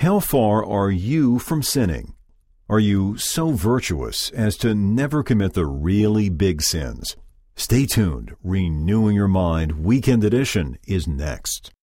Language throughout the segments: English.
How far are you from sinning? Are you so virtuous as to never commit the really big sins? Stay tuned. Renewing Your Mind Weekend Edition is next.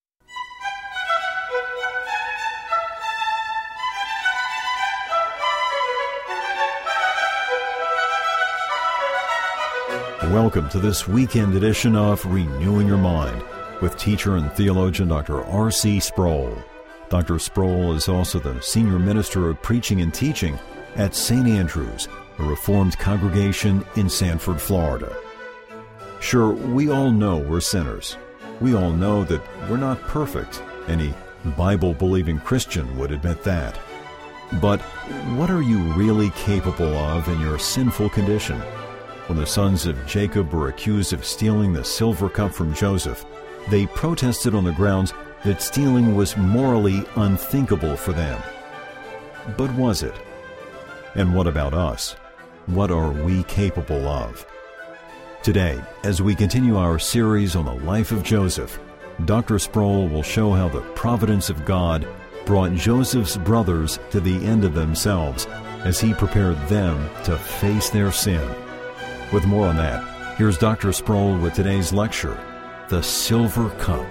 Welcome to this weekend edition of Renewing Your Mind with teacher and theologian Dr. R.C. Sproul. Dr. Sproul is also the senior minister of preaching and teaching at St. Andrew's, a Reformed congregation in Sanford, Florida. Sure, we all know we're sinners. We all know that we're not perfect. Any Bible-believing Christian would admit that. But what are you really capable of in your sinful condition? When the sons of Jacob were accused of stealing the silver cup from Joseph, they protested on the grounds that stealing was morally unthinkable for them. But was it? And what about us? What are we capable of? Today, as we continue our series on the life of Joseph, Dr. Sproul will show how the providence of God brought Joseph's brothers to the end of themselves as he prepared them to face their sin. With more on that, here's Dr. Sproul with today's lecture, The Silver Cup.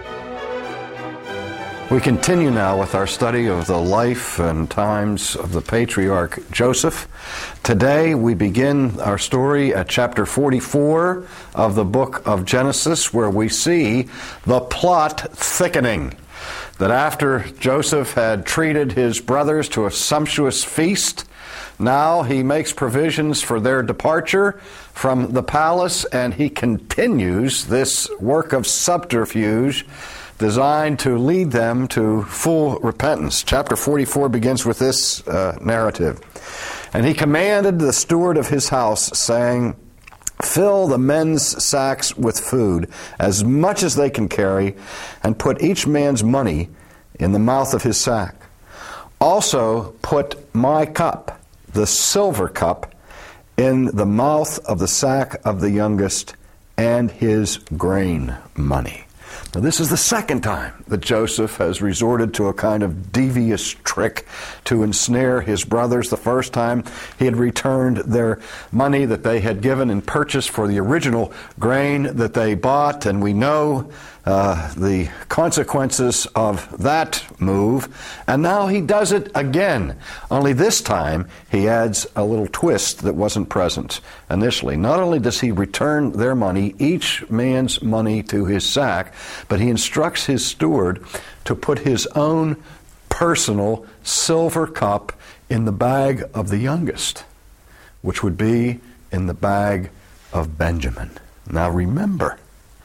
We continue now with our study of the life and times of the patriarch Joseph. Today we begin our story at chapter 44 of the book of Genesis, where we see the plot thickening. That after Joseph had treated his brothers to a sumptuous feast, now he makes provisions for their departure from the palace, and he continues this work of subterfuge designed to lead them to full repentance. Chapter 44 begins with this narrative. And he commanded the steward of his house, saying, "Fill the men's sacks with food, as much as they can carry, and put each man's money in the mouth of his sack. Also put my cup, the silver cup, in the mouth of the sack of the youngest, and his grain money." Now, this is the second time that Joseph has resorted to a kind of devious trick to ensnare his brothers. The first time he had returned their money that they had given in purchase for the original grain that they bought, and we know the consequences of that move. And now he does it again, only this time he adds a little twist that wasn't present initially. Not only does he return their money, each man's money, to his sack, but he instructs his steward to put his own personal silver cup in the bag of the youngest, which would be in the bag of Benjamin. Now remember,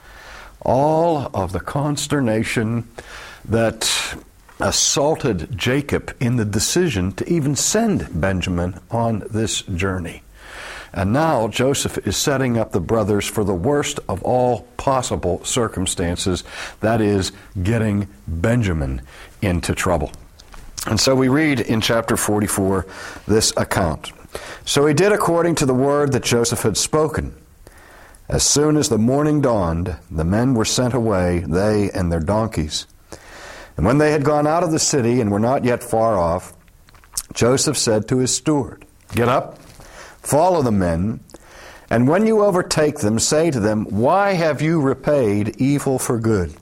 all of the consternation that assaulted Jacob in the decision to even send Benjamin on this journey. And now Joseph is setting up the brothers for the worst of all possible circumstances, that is, getting Benjamin into trouble. And so we read in chapter 44 this account. "So he did according to the word that Joseph had spoken. As soon as the morning dawned, the men were sent away, they and their donkeys. And when they had gone out of the city and were not yet far off, Joseph said to his steward, 'Get up, follow the men, and when you overtake them, say to them, why have you repaid evil for good?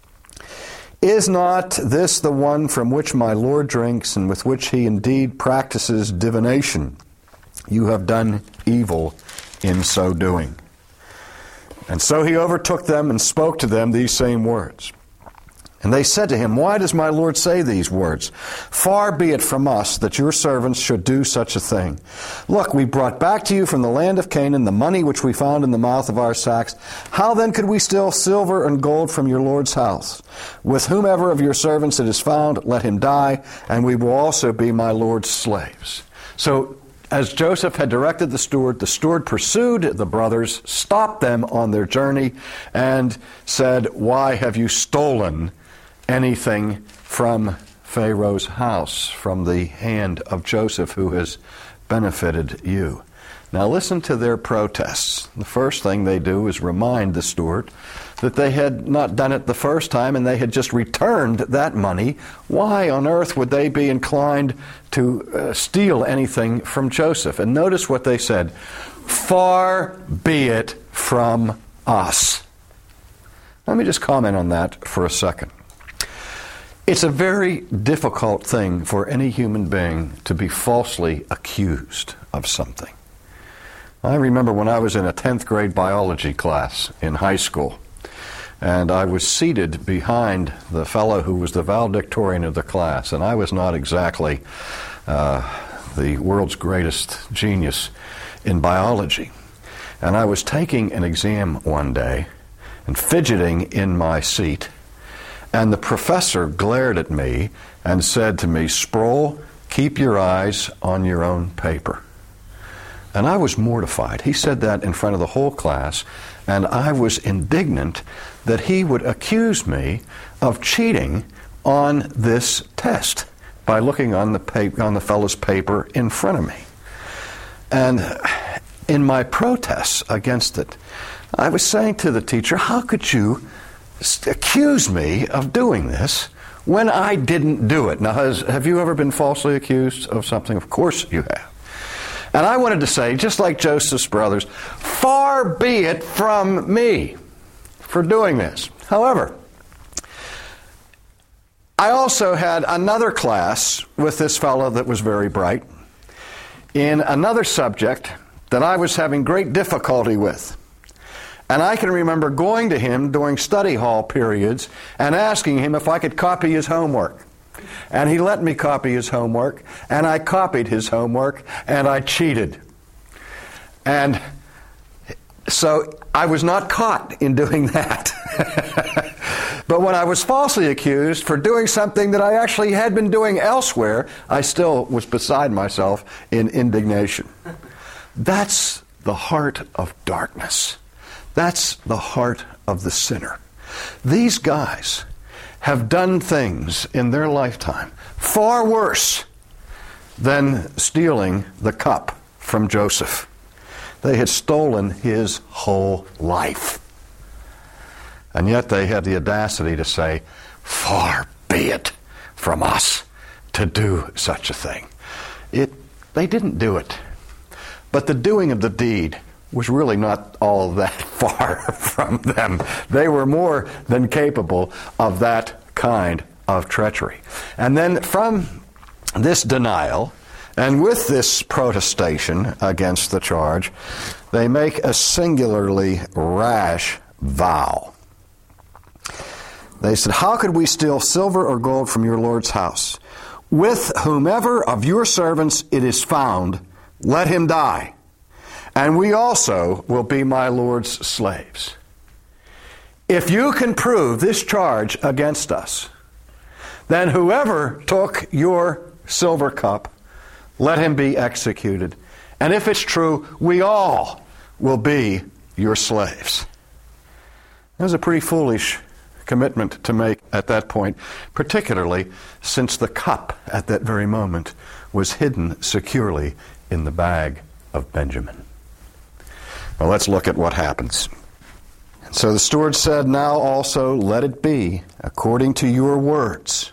Is not this the one from which my Lord drinks, and with which he indeed practices divination? You have done evil in so doing.' And so he overtook them and spoke to them these same words. And they said to him, 'Why does my Lord say these words? Far be it from us that your servants should do such a thing. Look, we brought back to you from the land of Canaan the money which we found in the mouth of our sacks. How then could we steal silver and gold from your Lord's house? With whomever of your servants it is found, let him die, and we will also be my Lord's slaves.' So, as Joseph had directed the steward pursued the brothers, stopped them on their journey, and said, 'Why have you stolen anything from Pharaoh's house, from the hand of Joseph who has benefited you?' Now listen to their protests. The first thing they do is remind the steward that they had not done it the first time and they had just returned that money. Why on earth would they be inclined to steal anything from Joseph? And notice what they said. Far be it from us. Let me just comment on that for a second. It's a very difficult thing for any human being to be falsely accused of something. I remember when I was in a 10th grade biology class in high school, and I was seated behind the fellow who was the valedictorian of the class, and I was not exactly the world's greatest genius in biology. And I was taking an exam one day and fidgeting in my seat, and the professor glared at me and said to me, "Sproul, keep your eyes on your own paper." And I was mortified. He said that in front of the whole class, and I was indignant that he would accuse me of cheating on this test by looking on the fellow's paper in front of me. And in my protests against it, I was saying to the teacher, how could you accuse me of doing this when I didn't do it? Now, have you ever been falsely accused of something? Of course you have. And I wanted to say, just like Joseph's brothers, far be it from me for doing this. However, I also had another class with this fellow that was very bright in another subject that I was having great difficulty with. And I can remember going to him during study hall periods and asking him if I could copy his homework. And he let me copy his homework, and I copied his homework, and I cheated. And so I was not caught in doing that. But when I was falsely accused for doing something that I actually had been doing elsewhere, I still was beside myself in indignation. That's the heart of darkness. That's the heart of the sinner. These guys have done things in their lifetime far worse than stealing the cup from Joseph. They had stolen his whole life. And yet they had the audacity to say, far be it from us to do such a thing. They didn't do it. But the doing of the deed was really not all that far from them. They were more than capable of that kind of treachery. And then from this denial, and with this protestation against the charge, they make a singularly rash vow. They said, how could we steal silver or gold from your Lord's house? With whomever of your servants it is found, let him die. And we also will be my Lord's slaves. If you can prove this charge against us, then whoever took your silver cup, let him be executed. And if it's true, we all will be your slaves. That was a pretty foolish commitment to make at that point, particularly since the cup at that very moment was hidden securely in the bag of Benjamin. Well, let's look at what happens. So the steward said, now also let it be according to your words.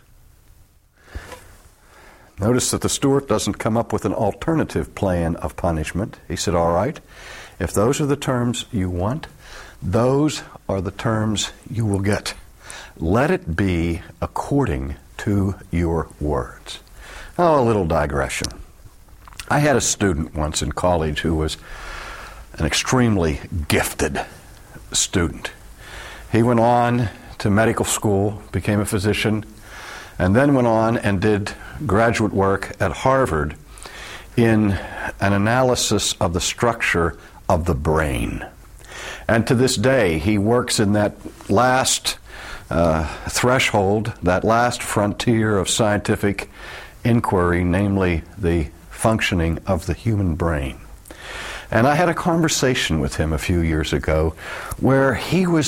Notice that the steward doesn't come up with an alternative plan of punishment. He said, all right, if those are the terms you want, those are the terms you will get. Let it be according to your words. Now, a little digression. I had a student once in college who was an extremely gifted student. He went on to medical school, became a physician, and then went on and did graduate work at Harvard in an analysis of the structure of the brain. And to this day, he works in that last threshold, that last frontier of scientific inquiry, namely the functioning of the human brain. And I had a conversation with him a few years ago where he was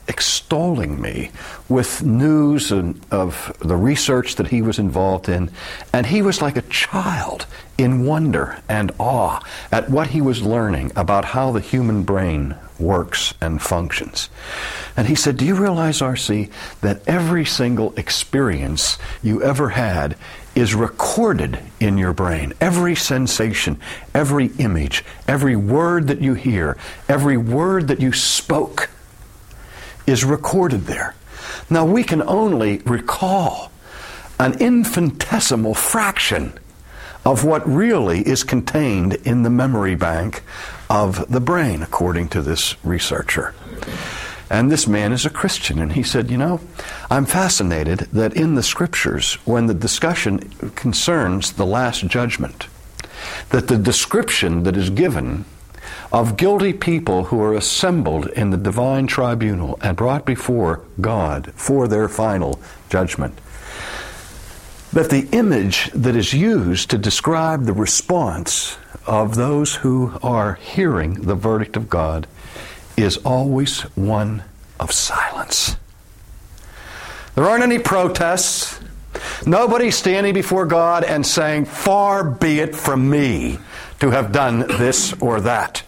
extolling me with news of the research that he was involved in, and he was like a child in wonder and awe at what he was learning about how the human brain works and functions. And he said, do you realize, R.C., that every single experience you ever had is recorded in your brain? Every sensation, every image, every word that you hear, every word that you spoke is recorded there. Now, we can only recall an infinitesimal fraction of what really is contained in the memory bank of the brain, according to this researcher. And this man is a Christian, and he said, you know, I'm fascinated that in the Scriptures, when the discussion concerns the Last Judgment, that the description that is given of guilty people who are assembled in the divine tribunal and brought before God for their final judgment, that the image that is used to describe the response of those who are hearing the verdict of God is always one of silence. There aren't any protests. Nobody's standing before God and saying, far be it from me to have done this or that.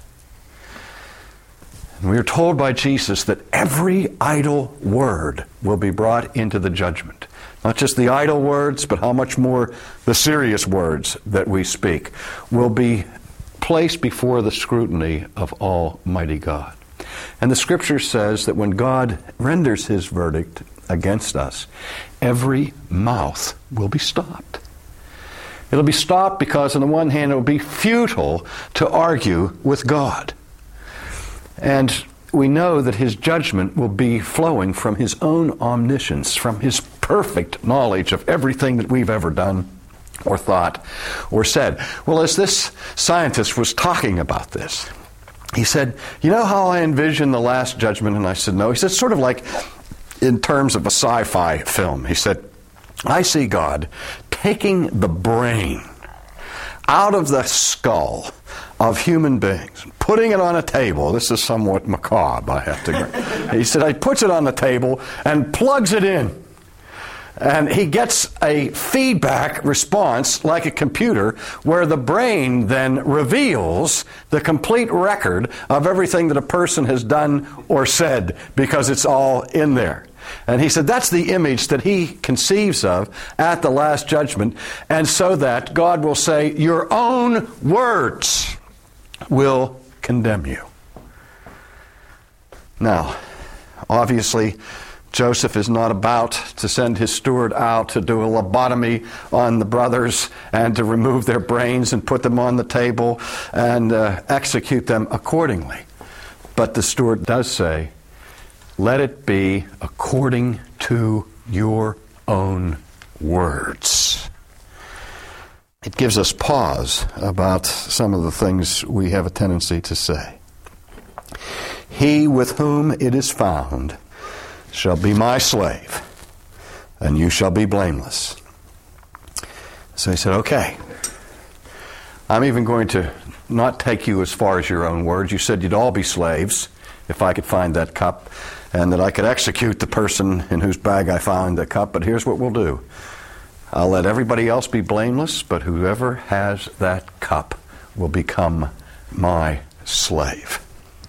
And we are told by Jesus that every idle word will be brought into the judgment. Not just the idle words, but how much more the serious words that we speak will be placed before the scrutiny of Almighty God. And the Scripture says that when God renders His verdict against us, every mouth will be stopped. It'll be stopped because, on the one hand, it will be futile to argue with God. And we know that His judgment will be flowing from His own omniscience, from His perfect knowledge of everything that we've ever done or thought or said. Well, as this scientist was talking about this, he said, you know how I envision the Last Judgment? And I said, no. He said, sort of like in terms of a sci-fi film. He said, I see God taking the brain out of the skull of human beings, putting it on a table. This is somewhat macabre, I have to agree. He said, he puts it on the table and plugs it in. And he gets a feedback response like a computer where the brain then reveals the complete record of everything that a person has done or said because it's all in there. And he said that's the image that he conceives of at the Last Judgment, and so that God will say, your own words will condemn you. Now, obviously, Joseph is not about to send his steward out to do a lobotomy on the brothers and to remove their brains and put them on the table and execute them accordingly. But the steward does say, let it be according to your own words. It gives us pause about some of the things we have a tendency to say. He with whom it is found shall be my slave, and you shall be blameless. So he said, okay, I'm even going to not take you as far as your own words. You said you'd all be slaves if I could find that cup, and that I could execute the person in whose bag I found the cup, but here's what we'll do. I'll let everybody else be blameless, but whoever has that cup will become my slave.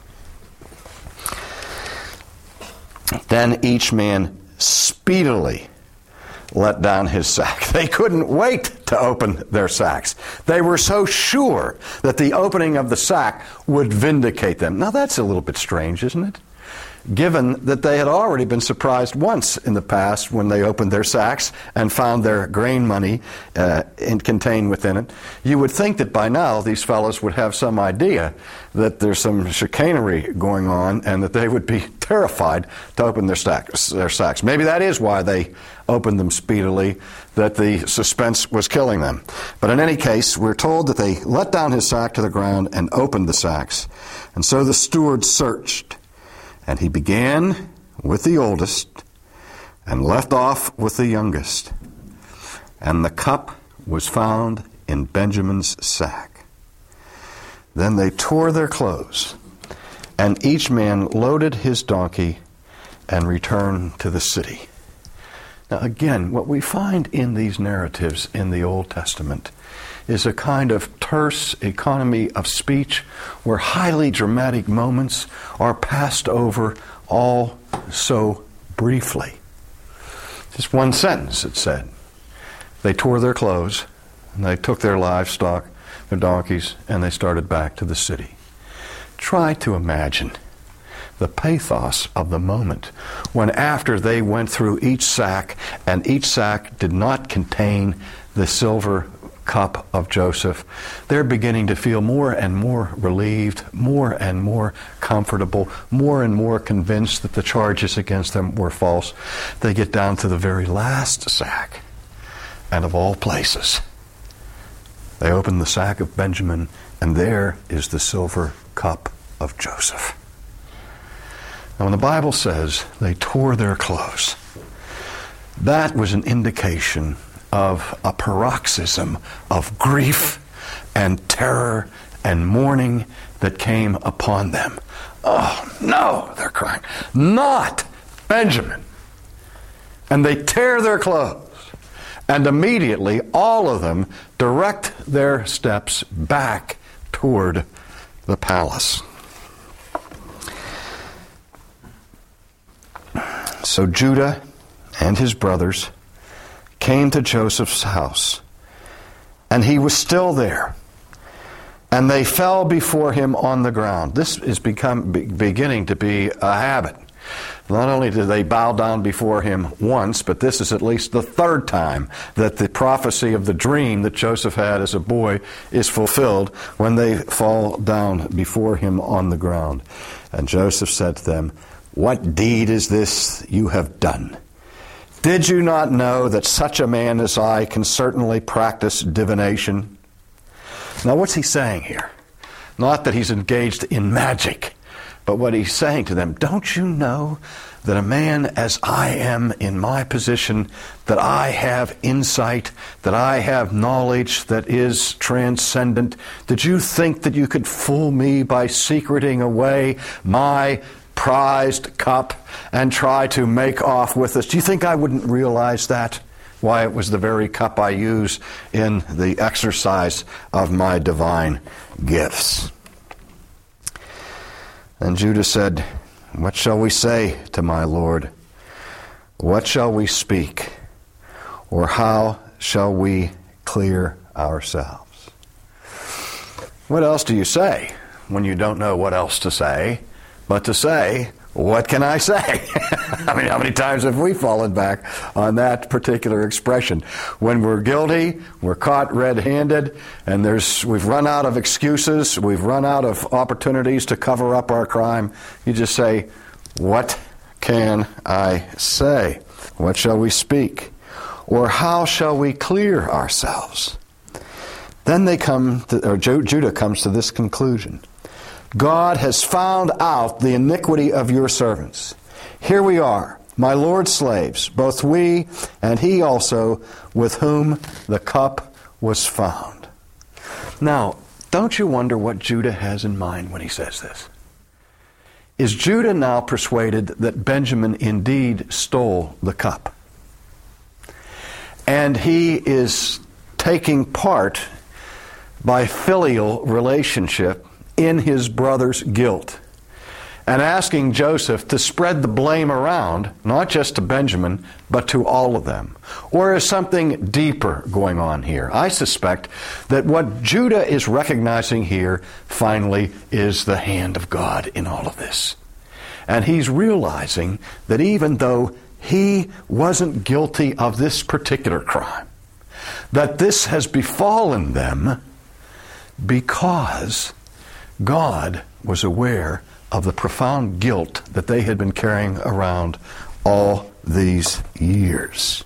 Then each man speedily let down his sack. They couldn't wait to open their sacks. They were so sure that the opening of the sack would vindicate them. Now that's a little bit strange, isn't it? Given that they had already been surprised once in the past when they opened their sacks and found their grain money contained within it. You would think that by now these fellows would have some idea that there's some chicanery going on and that they would be terrified to open their sacks. Maybe that is why they opened them speedily, that the suspense was killing them. But in any case, we're told that they let down his sack to the ground and opened the sacks. And so the steward searched. And he began with the oldest and left off with the youngest. And the cup was found in Benjamin's sack. Then they tore their clothes, and each man loaded his donkey and return to the city. Now again, what we find in these narratives in the Old Testament is a kind of terse economy of speech where highly dramatic moments are passed over all so briefly. Just one sentence, it said. They tore their clothes, and they took their livestock, their donkeys, and they started back to the city. Try to imagine the pathos of the moment when after they went through each sack, and each sack did not contain the silver cup of Joseph, they're beginning to feel more and more relieved, more and more comfortable, more and more convinced that the charges against them were false. They get down to the very last sack, and of all places, they open the sack of Benjamin, and there is the silver cup of Joseph. Now, when the Bible says they tore their clothes, that was an indication of a paroxysm of grief and terror and mourning that came upon them. Oh, no, they're crying. Not Benjamin. And they tear their clothes. And immediately, all of them direct their steps back toward the palace. So Judah and his brothers came to Joseph's house, and he was still there. And they fell before him on the ground. This is beginning to be a habit. Not only did they bow down before him once, but this is at least the third time that the prophecy of the dream that Joseph had as a boy is fulfilled when they fall down before him on the ground. And Joseph said to them, "What deed is this you have done? Did you not know that such a man as I can certainly practice divination?" Now, what's he saying here? Not that he's engaged in magic, but what he's saying to them, don't you know that a man as I am in my position, that I have insight, that I have knowledge that is transcendent? Did you think that you could fool me by secreting away my prized cup and try to make off with us? Do you think I wouldn't realize that? Why, it was the very cup I use in the exercise of my divine gifts. And Judah said, "What shall we say to my Lord? What shall we speak? Or how shall we clear ourselves?" What else do you say when you don't know what else to say, but to say, "What can I say?" I mean, how many times have we fallen back on that particular expression? When we're guilty, we're caught red-handed, and we've run out of excuses, we've run out of opportunities to cover up our crime. You just say, "What can I say? What shall we speak? Or how shall we clear ourselves?" Then Judah comes to this conclusion. "God has found out the iniquity of your servants. Here we are, my Lord's slaves, both we and he also, with whom the cup was found." Now, don't you wonder what Judah has in mind when he says this? Is Judah now persuaded that Benjamin indeed stole the cup? And he is taking part by filial relationship in his brother's guilt, and asking Joseph to spread the blame around, not just to Benjamin, but to all of them? Or is something deeper going on here? I suspect that what Judah is recognizing here, finally, is the hand of God in all of this. And he's realizing that even though he wasn't guilty of this particular crime, that this has befallen them because God was aware of the profound guilt that they had been carrying around all these years.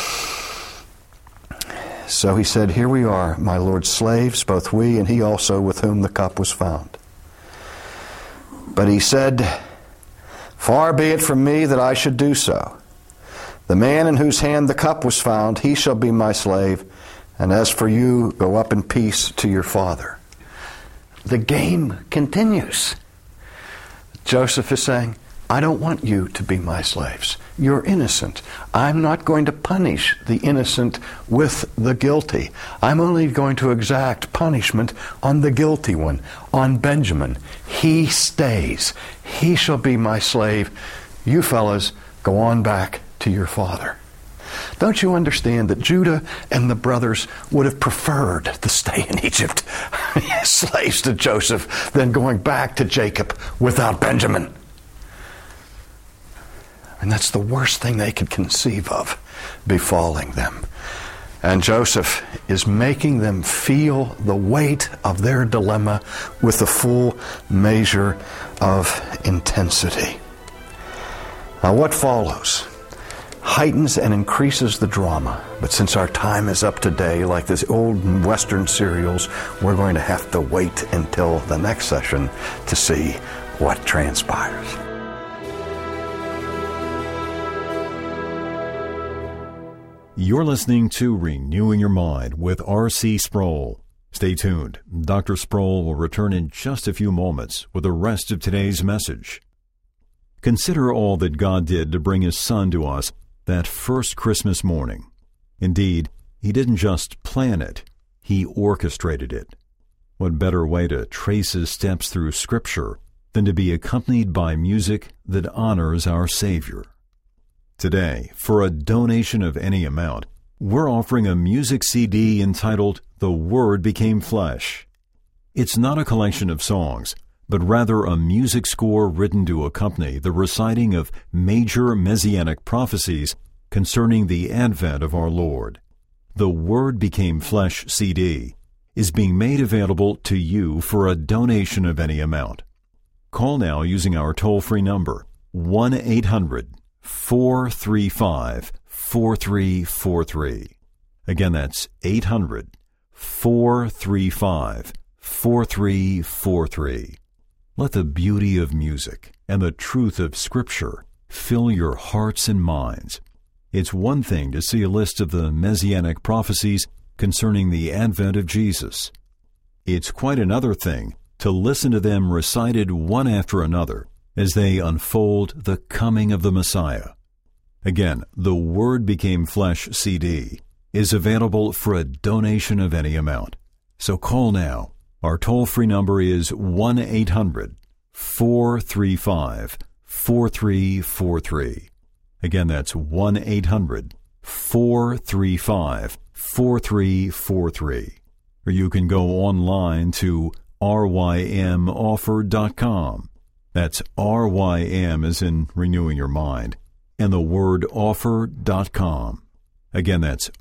So he said, "Here we are, my Lord's slaves, both we and he also, with whom the cup was found." But he said, "Far be it from me that I should do so. The man in whose hand the cup was found, he shall be my slave, and as for you, go up in peace to your father." The game continues. Joseph is saying, I don't want you to be my slaves. You're innocent. I'm not going to punish the innocent with the guilty. I'm only going to exact punishment on the guilty one, on Benjamin. He stays. He shall be my slave. You fellas, go on back to your father. Don't you understand that Judah and the brothers would have preferred to stay in Egypt, slaves to Joseph, than going back to Jacob without Benjamin? And that's the worst thing they could conceive of befalling them. And Joseph is making them feel the weight of their dilemma with the full measure of intensity. Now, what follows heightens and increases the drama. But since our time is up today, like this old Western serials, we're going to have to wait until the next session to see what transpires. You're listening to Renewing Your Mind with R.C. Sproul. Stay tuned. Dr. Sproul will return in just a few moments with the rest of today's message. Consider all that God did to bring His Son to us that first Christmas morning. Indeed, He didn't just plan it, He orchestrated it. What better way to trace His steps through Scripture than to be accompanied by music that honors our Savior? Today, for a donation of any amount, we're offering a music CD entitled The Word Became Flesh. It's not a collection of songs, but rather a music score written to accompany the reciting of major messianic prophecies concerning the advent of our Lord. The Word Became Flesh CD is being made available to you for a donation of any amount. Call now using our toll-free number, 1-800-435-4343. Again, that's 800-435-4343. Let the beauty of music and the truth of Scripture fill your hearts and minds. It's one thing to see a list of the messianic prophecies concerning the advent of Jesus. It's quite another thing to listen to them recited one after another as they unfold the coming of the Messiah. Again, the Word Became Flesh CD is available for a donation of any amount. So call now. Our toll-free number is 1-800-435-4343. Again, that's 1-800-435-4343. Or you can go online to rymoffer.com. That's RYM as in renewing your mind, and the word offer.com. Again, that's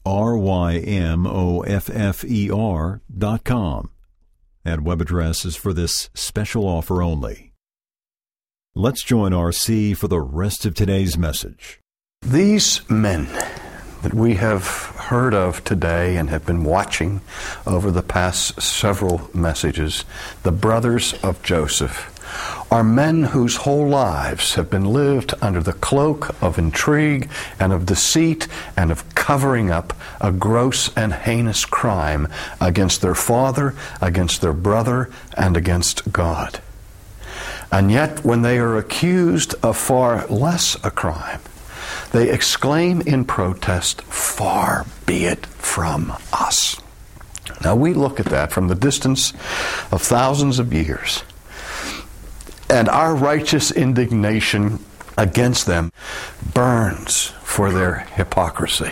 RYMOFFER.com. That web address is for this special offer only. Let's join R.C. for the rest of today's message. These men that we have heard of today and have been watching over the past several messages, the brothers of Joseph, are men whose whole lives have been lived under the cloak of intrigue and of deceit and of covering up a gross and heinous crime against their father, against their brother, and against God. And yet, when they are accused of far less a crime, they exclaim in protest, "Far be it from us." Now we look at that from the distance of thousands of years, and our righteous indignation against them burns for their hypocrisy,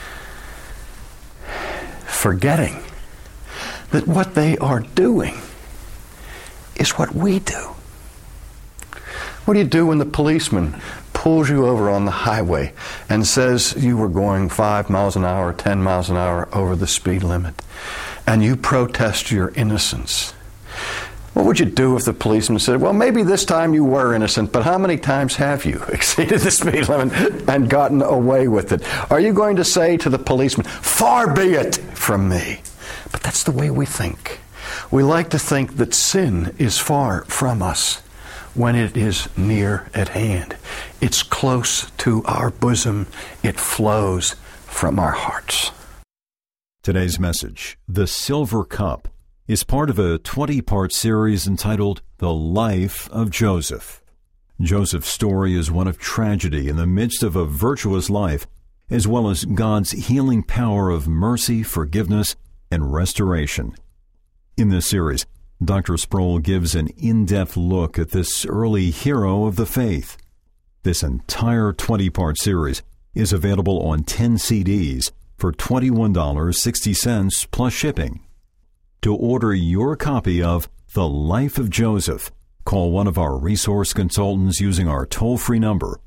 forgetting that what they are doing is what we do. What do you do when the policeman pulls you over on the highway and says you were going 5 miles an hour, 10 miles an hour over the speed limit, and you protest your innocence? What would you do if the policeman said, well, maybe this time you were innocent, but how many times have you exceeded the speed limit and gotten away with it? Are you going to say to the policeman, "Far be it from me"? But that's the way we think. We like to think that sin is far from us when it is near at hand. It's close to our bosom. It flows from our hearts. Today's message, The Silver Cup, is part of a 20-part series entitled The Life of Joseph. Joseph's story is one of tragedy in the midst of a virtuous life, as well as God's healing power of mercy, forgiveness, and restoration. In this series, Dr. Sproul gives an in-depth look at this early hero of the faith. This entire 20-part series is available on 10 CDs for $21.60 plus shipping. To order your copy of The Life of Joseph, call one of our resource consultants using our toll-free number,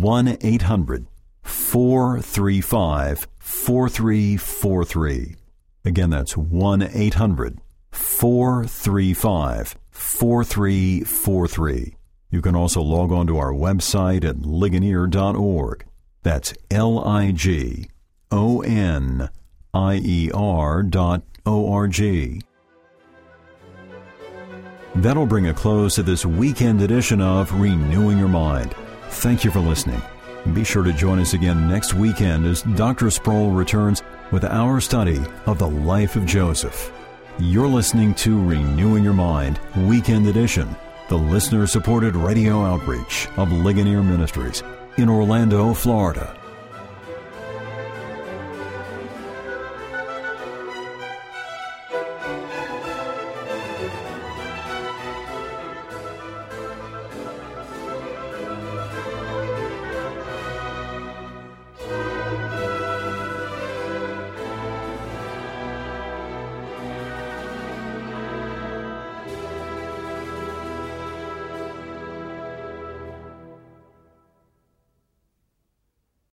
1-800-435-4343. Again, that's 1-800-435-4343. You can also log on to our website at ligonier.org. That's ligonier.org. That'll bring a close to this weekend edition of Renewing Your Mind. Thank you for listening. Be sure to join us again next weekend as Dr. Sproul returns with our study of the life of Joseph. You're listening to Renewing Your Mind, Weekend Edition, the listener-supported radio outreach of Ligonier Ministries in Orlando, Florida.